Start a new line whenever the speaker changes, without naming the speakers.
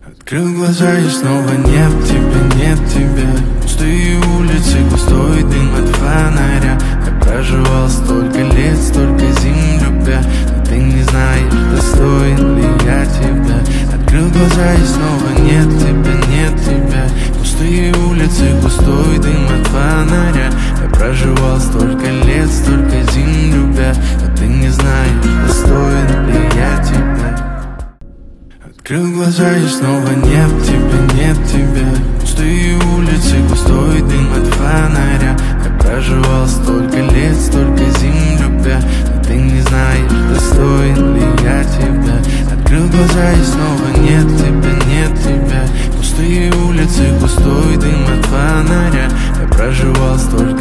Открыл глаза и снова нет тебя, нет тебя. Пустые улицы, густой дым от фонаря. Я проживал столько лет, столько зим любя, но ты не знаешь, достоин ли я тебя. Открыл глаза и снова нет тебя, нет тебя. Пустые улицы, густой дым от фонаря. Я проживал столько лет, столько зим любя, но ты не знаешь, достоин ли я тебя. Открыл глаза и снова нет тебя, нет тебя. Пустые улицы, густой дым от фонаря. Я проживал столько лет, столько зим любя, но ты не знаешь, достоин ли я тебя. Открыл глаза и снова нет тебя, нет тебя. Пустые улицы, густой дым от фонаря. Я проживал столько